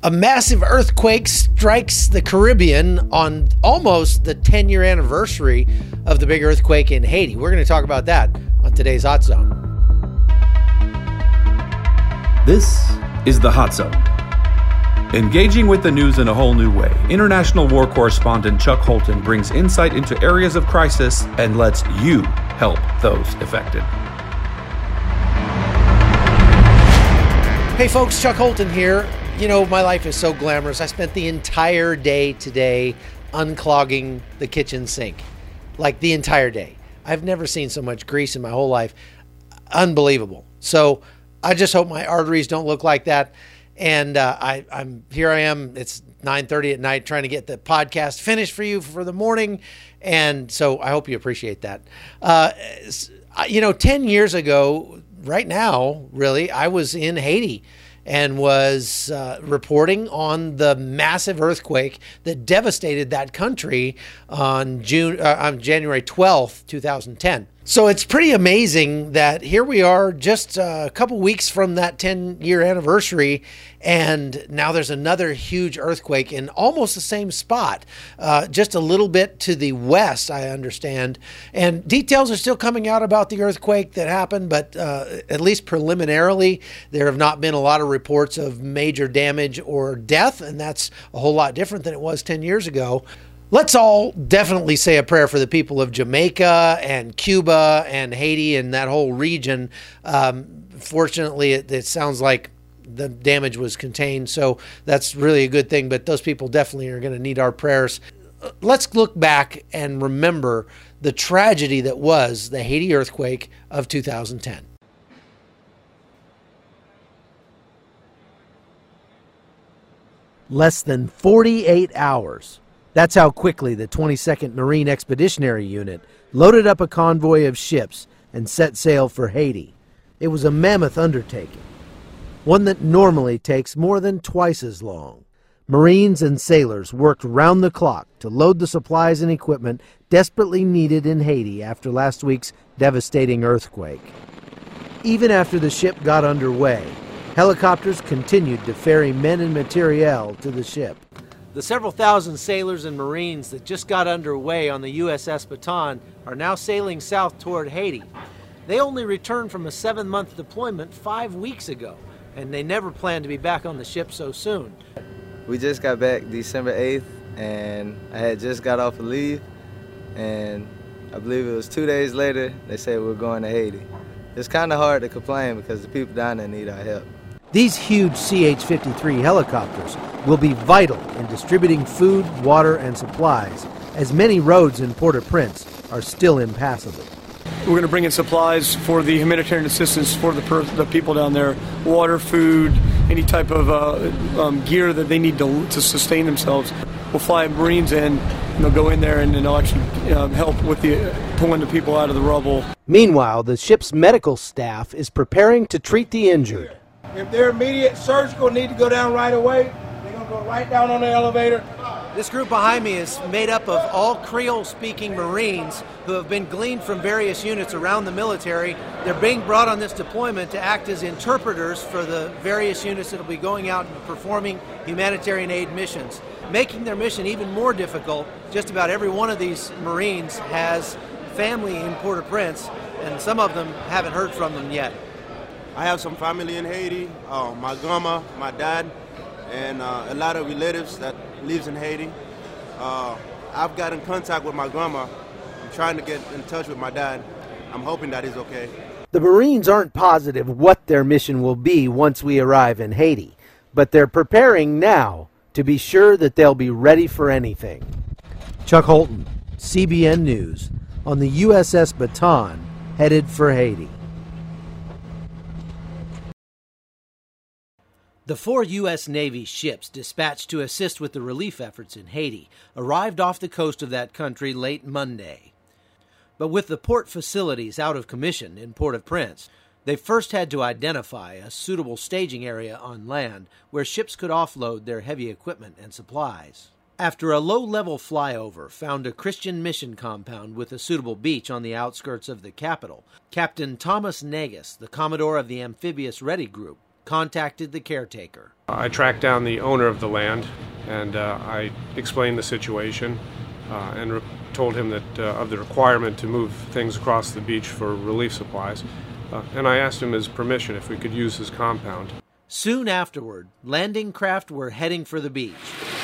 A massive earthquake strikes the Caribbean on almost the 10-year anniversary of the big earthquake in Haiti. We're going to talk about that on today's Hot Zone. This is the Hot Zone. Engaging with the news in a whole new way, international war correspondent Chuck Holton brings insight into areas of crisis and lets you help those affected. Hey folks, Chuck Holton here. You know, my life is so glamorous. I spent the entire day today unclogging the kitchen sink. Like the entire day. I've never seen so much grease in my whole life. Unbelievable. So I just hope my arteries don't look like that. And I'm here. I am. It's 9:30 at night trying to get the podcast finished for you for the morning. And so I hope you appreciate that. 10 years ago, right now, really, I was in Haiti and was reporting on the massive earthquake that devastated that country on January 12th, 2010. So it's pretty amazing that here we are just a couple weeks from that 10-year anniversary, and now there's another huge earthquake in almost the same spot, just a little bit to the west, I understand. And details are still coming out about the earthquake that happened, but at least preliminarily, there have not been a lot of reports of major damage or death, and that's a whole lot different than it was 10 years ago. Let's all definitely say a prayer for the people of Jamaica and Cuba and Haiti and that whole region. Fortunately, it sounds like the damage was contained, so that's really a good thing, but those people definitely are going to need our prayers. Let's look back and remember the tragedy that was the Haiti earthquake of 2010. Less than 48 hours. That's how quickly the 22nd Marine Expeditionary Unit loaded up a convoy of ships and set sail for Haiti. It was a mammoth undertaking, one that normally takes more than twice as long. Marines and sailors worked round the clock to load the supplies and equipment desperately needed in Haiti after last week's devastating earthquake. Even after the ship got underway, helicopters continued to ferry men and materiel to the ship. The several thousand sailors and Marines that just got underway on the USS Baton are now sailing south toward Haiti. They only returned from a 7-month deployment 5 weeks ago, and they never planned to be back on the ship so soon. We just got back December 8th, and I had just got off of leave, and I believe it was 2 days later, they said we were going to Haiti. It's kind of hard to complain because the people down there need our help. These huge CH-53 helicopters will be vital in distributing food, water, and supplies, as many roads in Port-au-Prince are still impassable. We're going to bring in supplies for the humanitarian assistance for the people down there, water, food, any type of gear that they need to sustain themselves. We'll fly Marines in, and they'll go in there and they'll actually help with pulling the people out of the rubble. Meanwhile, the ship's medical staff is preparing to treat the injured. If they're immediate surgical need to go down right away, they're going to go right down on the elevator. This group behind me is made up of all Creole-speaking Marines who have been gleaned from various units around the military. They're being brought on this deployment to act as interpreters for the various units that will be going out and performing humanitarian aid missions. Making their mission even more difficult, just about every one of these Marines has family in Port-au-Prince, and some of them haven't heard from them yet. I have some family in Haiti, my grandma, my dad, and a lot of relatives that lives in Haiti. I've got in contact with my grandma. I'm trying to get in touch with my dad. I'm hoping that he's okay. The Marines aren't positive what their mission will be once we arrive in Haiti, but they're preparing now to be sure that they'll be ready for anything. Chuck Holton, CBN News, on the USS Baton, headed for Haiti. The 4 U.S. Navy ships dispatched to assist with the relief efforts in Haiti arrived off the coast of that country late Monday. But with the port facilities out of commission in Port-au-Prince, they first had to identify a suitable staging area on land where ships could offload their heavy equipment and supplies. After a low-level flyover found a Christian mission compound with a suitable beach on the outskirts of the capital, Captain Thomas Negus, the Commodore of the Amphibious Ready Group, contacted the caretaker. I tracked down the owner of the land, and I explained the situation and told him that of the requirement to move things across the beach for relief supplies. And I asked him his permission if we could use his compound. Soon afterward, landing craft were heading for the beach.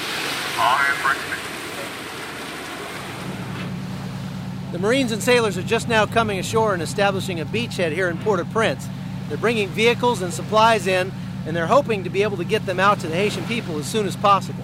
The Marines and sailors are just now coming ashore and establishing a beachhead here in Port-au-Prince. They're bringing vehicles and supplies in, and they're hoping to be able to get them out to the Haitian people as soon as possible.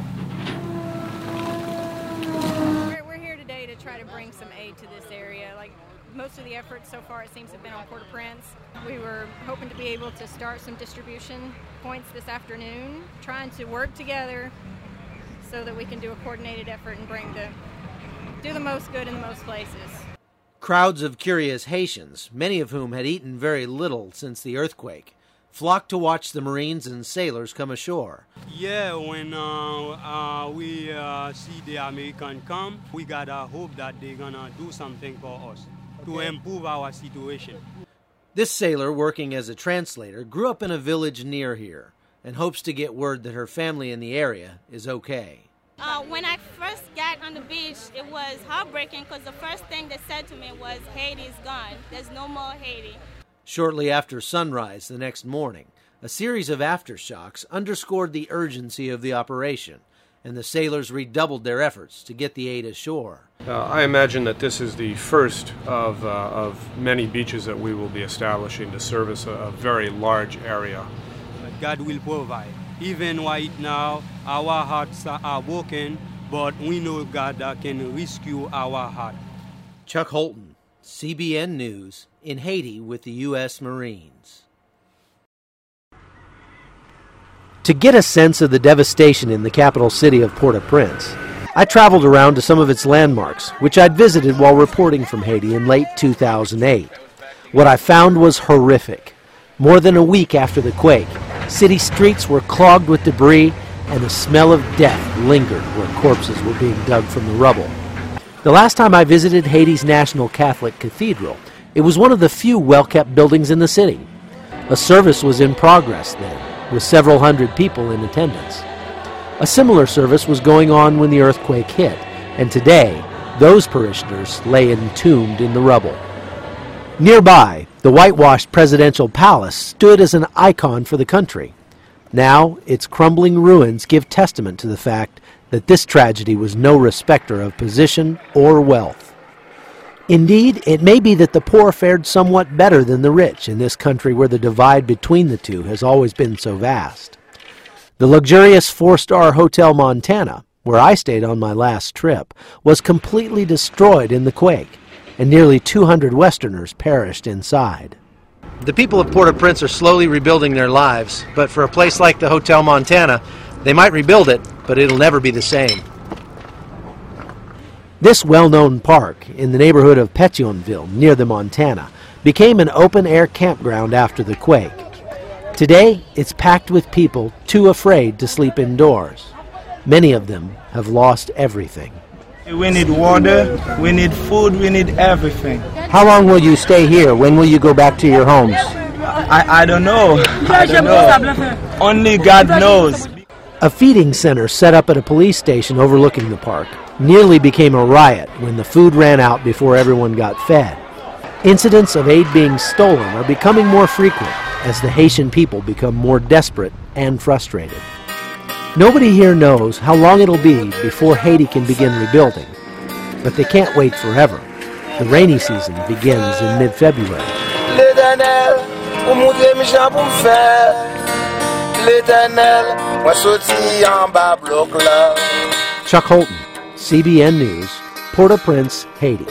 We're here today to try to bring some aid to this area. Like most of the efforts so far, it seems to have been on Port-au-Prince. We were hoping to be able to start some distribution points this afternoon, trying to work together so that we can do a coordinated effort and do the most good in the most places. Crowds of curious Haitians, many of whom had eaten very little since the earthquake, flocked to watch the Marines and sailors come ashore. Yeah, when we see the American come, we gotta hope that they're gonna do something for us to improve our situation. This sailor, working as a translator, grew up in a village near here and hopes to get word that her family in the area is okay. When I first got on the beach, it was heartbreaking because the first thing they said to me was, Haiti's gone. There's no more Haiti. Shortly after sunrise the next morning, a series of aftershocks underscored the urgency of the operation, and the sailors redoubled their efforts to get the aid ashore. I imagine that this is the first of many beaches that we will be establishing to service a very large area. God will provide. Even right now, our hearts are broken, but we know God can rescue our heart. Chuck Holton, CBN News, in Haiti with the U.S. Marines. To get a sense of the devastation in the capital city of Port-au-Prince, I traveled around to some of its landmarks, which I'd visited while reporting from Haiti in late 2008. What I found was horrific. More than a week after the quake, city streets were clogged with debris, and the smell of death lingered where corpses were being dug from the rubble. The last time I visited Haiti's National Catholic Cathedral, it was one of the few well-kept buildings in the city. A service was in progress then, with several hundred people in attendance. A similar service was going on when the earthquake hit, and today, those parishioners lay entombed in the rubble. Nearby, the whitewashed presidential palace stood as an icon for the country. Now, its crumbling ruins give testament to the fact that this tragedy was no respecter of position or wealth. Indeed, it may be that the poor fared somewhat better than the rich in this country where the divide between the two has always been so vast. The luxurious four-star Hotel Montana, where I stayed on my last trip, was completely destroyed in the quake, and nearly 200 Westerners perished inside. The people of Port-au-Prince are slowly rebuilding their lives, but for a place like the Hotel Montana, they might rebuild it, but it'll never be the same. This well-known park in the neighborhood of Pétionville, near the Montana, became an open-air campground after the quake. Today, it's packed with people too afraid to sleep indoors. Many of them have lost everything. We need water, we need food, we need everything. How long will you stay here? When will you go back to your homes? I don't know. I don't know. Only God knows. A feeding center set up at a police station overlooking the park nearly became a riot when the food ran out before everyone got fed. Incidents of aid being stolen are becoming more frequent as the Haitian people become more desperate and frustrated. Nobody here knows how long it'll be before Haiti can begin rebuilding, but they can't wait forever. The rainy season begins in mid-February. Chuck Holton, CBN News, Port-au-Prince, Haiti.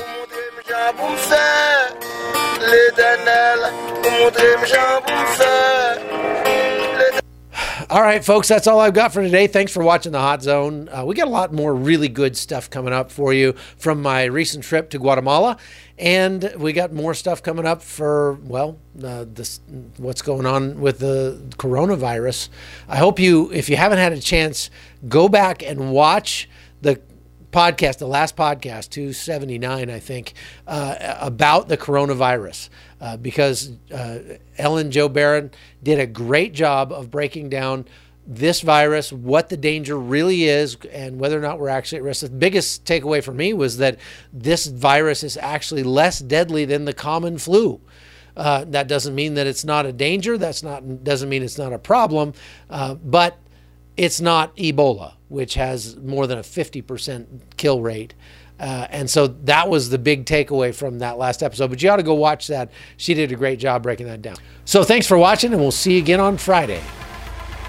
All right, folks, that's all I've got for today. Thanks for watching The Hot Zone. We got a lot more really good stuff coming up for you from my recent trip to Guatemala. And we got more stuff coming up for, well, what's going on with the coronavirus. I hope you, if you haven't had a chance, go back and watch the podcast, the last podcast, 279, I think, about the coronavirus, because Ellen Jo Barron did a great job of breaking down this virus, what the danger really is, and whether or not we're actually at risk. The biggest takeaway for me was that this virus is actually less deadly than the common flu. That doesn't mean that it's not a danger. Doesn't mean it's not a problem, but it's not Ebola, which has more than a 50% kill rate. And so that was the big takeaway from that last episode. But you ought to go watch that. She did a great job breaking that down. So thanks for watching, and we'll see you again on Friday.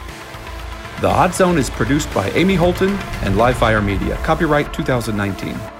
The Hot Zone is produced by Amy Holton and Livefire Media. Copyright 2019.